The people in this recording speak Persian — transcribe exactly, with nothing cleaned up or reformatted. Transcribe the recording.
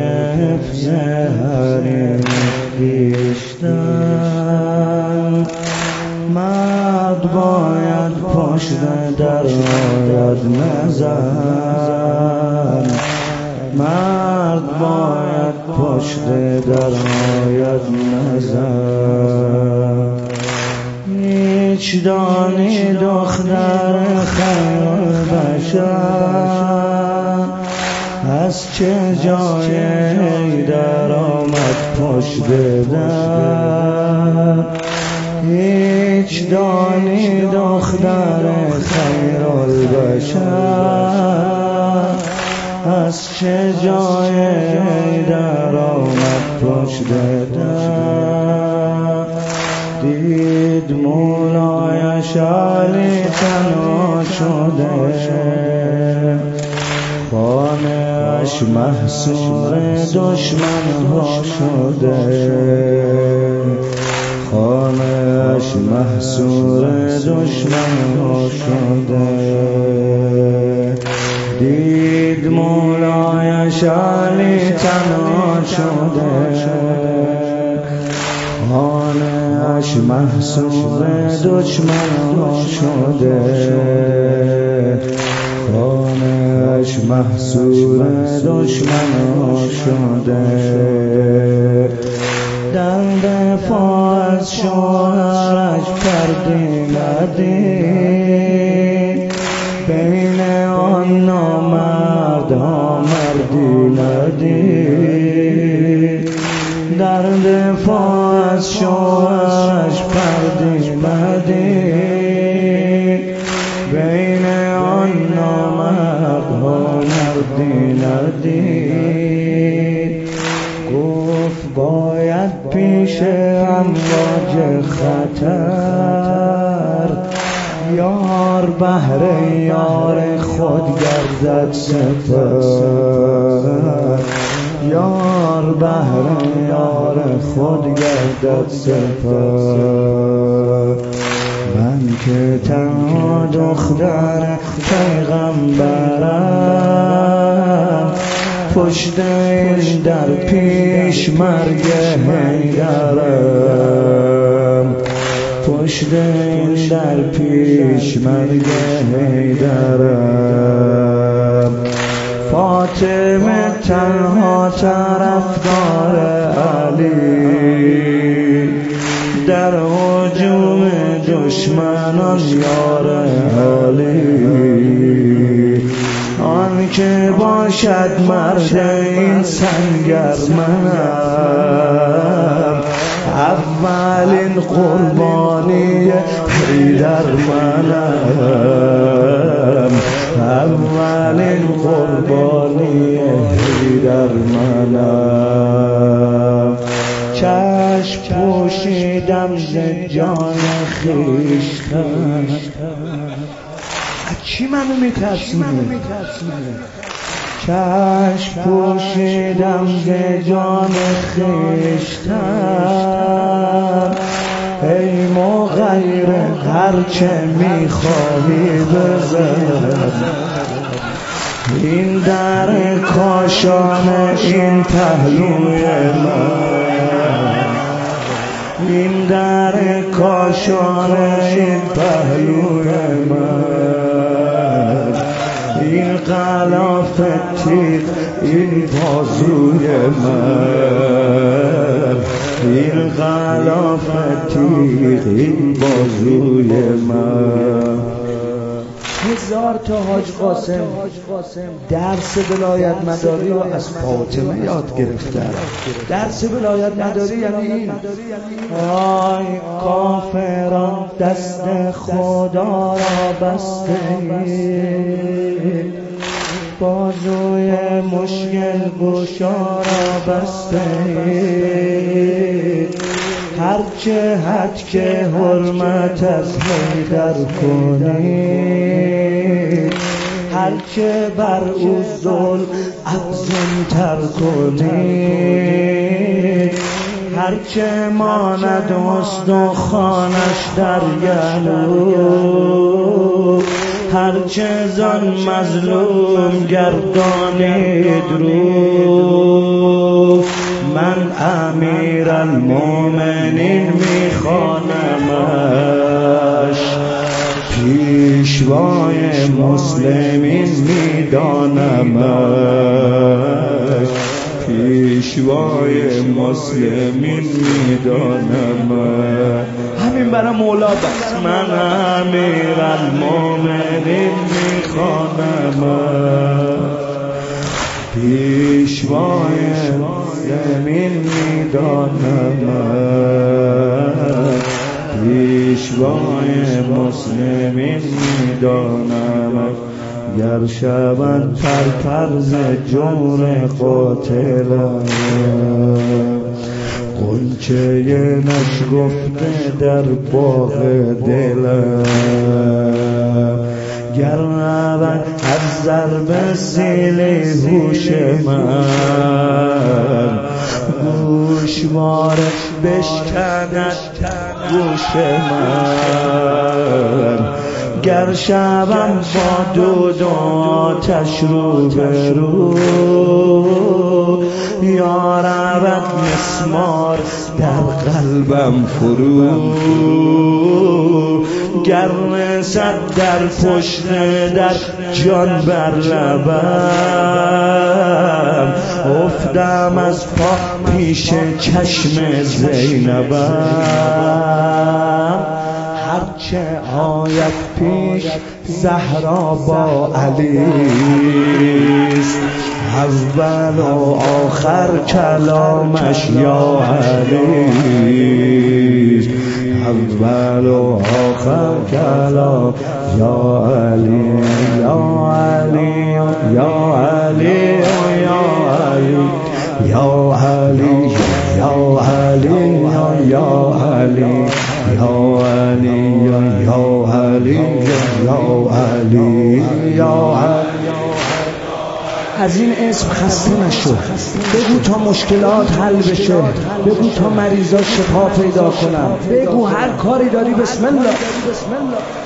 حفظ حریم بیشتر، مرد باید پشت در آید نزن، مرد باید پشت در آید نزن. هیچ دانی دختر خیر بشر از چه جایی در آمد پشت در، هیچ دانی دختر خیر البشر از چه جایی در آمد پشت در. دید مولایش علی تنها شده، خانه اش محصور دشمن ها شده، خانه اش محصور دشمن ها شده. دید مولایش علی تنها شده، خانه اش محصور دشمن ها شده، خانه اش محصور دشمن ها شده. در دفاع از شوهرش پردی ندید، بین آن نامردها مردی ندید. در دفاع از شوهرش پردی ندید، بین آن نامردها مردی ندید. گفت باید پیش امواج خطر، یار بهر یار خود گردد سپر، یار بهر یار خود گردد سپر. من که تنها دختر پیغمبرم، پشت این در پیش مرگ حیدرم، پشت این در پیش مرگ حیدرم. فاطمه تنها طرفدار علی، در هجوم دشمنان یار علی. آن که باشد مرد این سنگر منم، اولین قربانی حیدر منم، اولین قربانی حیدر منم. چشم پوشیدم ز جان خویشتن. چی منو میترسونه؟ چشم پوشیدم ز جان خویشتن، ای مغیر هرچه میخواهی بزن. این در کاشان این پهلوی من، این در کاشان این پهلوی من. این غلاف تیغ این بازوی من، این غلاف تیغ این بازوی من. هزار تا حاج قاسم درس ولایت مداری رو از فاطمه یاد گرفتن. درس ولایت مداری یعنی این: آی کافران دست خدا را بسته اید، بازوی مشکل گشا را بسته اید. هرچه حد که حرمت از حیدر کنید، هرچه بر او ظلم افزون تر کنید، هرچه ماند استخوانش در گلو، هرچه زن مظلوم گردانید رو. مسلمین میدانمش، پیشوای مسلمین میدانمش. همین برای مولا بس من امیر المومنین میخوانمش، پیشوای مسلمین میدانمش، پیشوای مسلمین میدانمش. گر شوند پر پر ز جور قاتلم، غنچه نشکفته در باغ دلم. گر نبند از ضرب سیل هوش من، گوشواره بشکند گوش من. گر شبم با دود و آتش رو به رو، یا رود مسمار در قلبم فرو. گر رسد در پشت در جان بر لبم، افتم از پا پیش چشم زینبم. هرچه آید پیش زهرا با علیست، اول و آخر کلامش یا علیست. اول و آخر کلام یا علی، یا علی، یا علی، یا علی، یا علی، یا علی، یا علی، یا علی، یا علی، یا علی. از این اسم خسته نشو، بگو تا مشکلات حل بشه، بگو تا مریضا شفا پیدا کنن، بگو هر کاری داری بسم الله.